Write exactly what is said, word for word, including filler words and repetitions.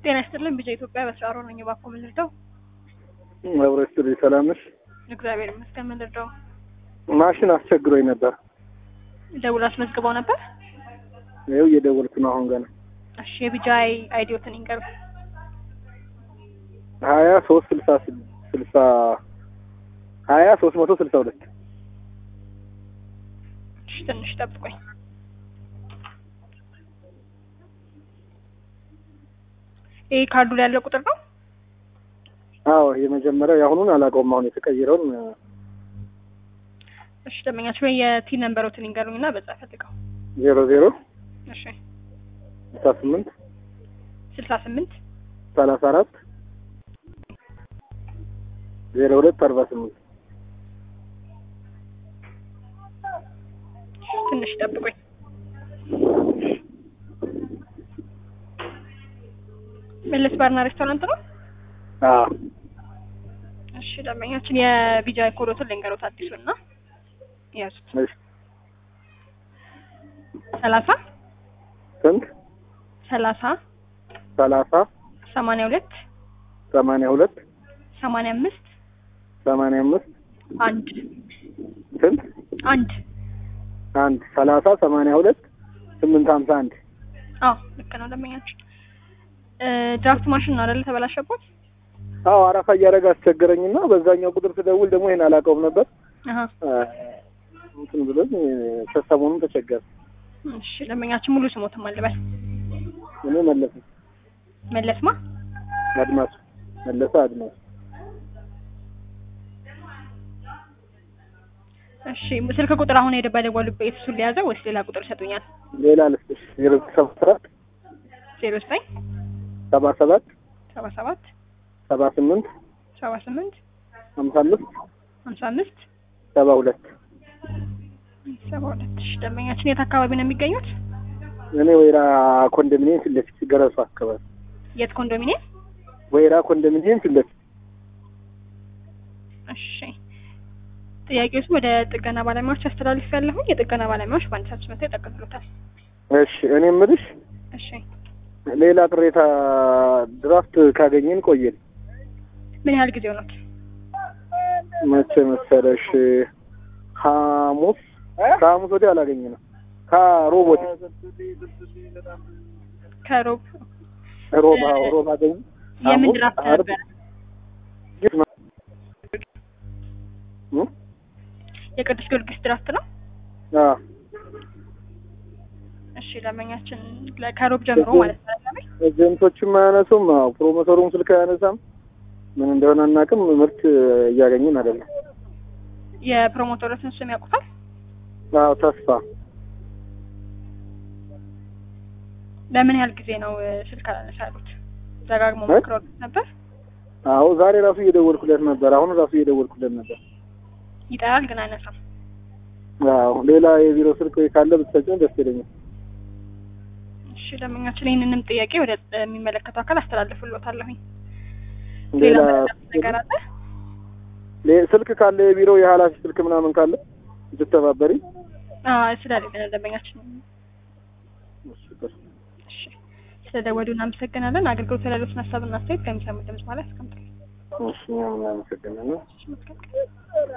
ጤና ይስጥልን ቢጀ ኢትዮጵያ በስራሮ ነኝ ባኮ ምንድነው? አብረስቱ ሰላም ነሽ? እግዚአብሔር ይመስገን። ምንድነው? ማሽን አስቸግሮኝ ነበር። ደውል አስመዝግበው ነበር? ይኸው እየደወልኩ ነው አሁን ገና። እሺ የቢጃይ አይዲዮትን ይንገሩ። ሀያ ሶስት ስልሳ ስልሳ ሀያ ሶስት መቶ ስልሳ ሁለት እሺ ትንሽ ጠብቆኝ። ይሄ ካርዱ ላይ ያለው ቁጥር ነው? አዎ የመጀመሪያው ያሁኑን አላውቀውም። አሁን የተቀየረውን እሺ ደመኛችሁ የቲ ነምበሮትን ይንገሩኝና በዛ ፈልገው። ዜሮ ዜሮ እሺ ስልሳ ስምንት ስልሳ ስምንት ሰላሳ አራት ዜሮ ሁለት አርባ ስምንት ትንሽ ጠብቆኝ። መለስ ባርና ሬስቶራንት ነው? አዎ እሺ ደመኛችን የቢጃይ ኮዶትን ልንገሩት አዲሱና ያዙት። እሺ ሰላሳ ስንት ሰላሳ ሰላሳ ሰማንያ ሁለት ሰማንያ ሁለት ሰማንያ አምስት ሰማንያ አምስት አንድ ስንት አንድ አንድ ሰላሳ ሰማንያ ሁለት ስምንት ሀምሳ አንድ አዎ ልክ ነው ደመኛችን። ድራፍት ማሽን ነው አይደል ተበላሸበት? አዎ አራፋ እያደረገ አስቸገረኝና በዛኛው ቁጥር ስደውል ደግሞ ይሄን አላውቀውም ነበር። አሃ እንትን ብሎኝ ተሰሞኑን ተቸገረ። እሺ ደመኛችን ሙሉ ስሞትም አልበል። እኔ መለስ መለስማ አድማስ መለሰ አድማስ። እሺ ስልክ ቁጥር አሁን የደባደጓሉበት እሱ ሊያዘው ወይስ ሌላ ቁጥር ሰጡኛል? ሌላ ልስጥሽ። ዜሮ ሰባት ዜሮ ዘጠኝ ሰባ ሰባት ሰባ ሰባት ሰባ ስምንት ሰባ ስምንት ሀምሳ አምስት ሀምሳ አምስት ሰባ ሁለት ሰባ ሁለት። እሺ ደመኛችን የት አካባቢ ነው የሚገኙት? እኔ ወይራ ኮንዶሚኒየም ፊት ለፊት ገረሱ አካባቢ። የት ኮንዶሚኒየም? ወይራ ኮንዶሚኒየም ፊት ለፊት። እሺ ጥያቄዎች ወደ ጥገና ባለሙያዎች አስተላልፍ ያለሁ። የጥገና ባለሙያዎች በአንድ ሰዓት መጥተው ይጠቀልሉታል። እሺ እኔ የምልሽ እሺ ሌላ ቅሬታ ድራፍት ካገኘን ቆየን። ምን ያህል ጊዜ ሆኖት? መቼ መሰለሽ? ሐሙስ ከሐሙስ ወዲያ አላገኘንም። ከሮብ ወዲያ ከሮብ ሮብ ሮብ አገኘ። የምን ድራፍት ነበር? የቅዱስ ጊዮርጊስ ድራፍት ነው? አዎ እሺ ደመኛችን ከሮብ ጀምሮ ማለት ነው። ኤጀንቶችም አያነሱም፣ አዎ ፕሮሞተሩም ስልክ አያነሳም። ምን እንደሆነ አናውቅም። ምርት እያገኘን አይደለም። የፕሮሞተሩን ስም ያውቁታል? አዎ ተስፋ። ለምን ያህል ጊዜ ነው ስልክ አላነሳሉት? ደጋግሞ ሞክረውት ነበር? አዎ ዛሬ ራሱ እየደወልኩለት ነበር። አሁን ራሱ እየደወልኩለት ነበር። ይጠራል ግን አይነሳም። አዎ ሌላ የቢሮ ስልክ ወይ ካለ ብትሰጪኝ ደስ ይለኛል። እሺ ደመኛችን ይሄንንም ጥያቄ ወደ የሚመለከተው አካል አስተላልፍልዎታለሁኝ። ሌላ ነገር አለ? ስልክ ካለ የቢሮ የኃላፊ ስልክ ምናምን ካለ ብትተባበሪ። አዎ ስላልከነ ደመኛችን። እሺ ስለደወሉ እናመሰግናለን። አገልግሎት ስላሉት ሀሳብና አስተያየት ከሚሰሙት ድምጽ ማለት እስከምትል። እሺ እናመሰግናለን።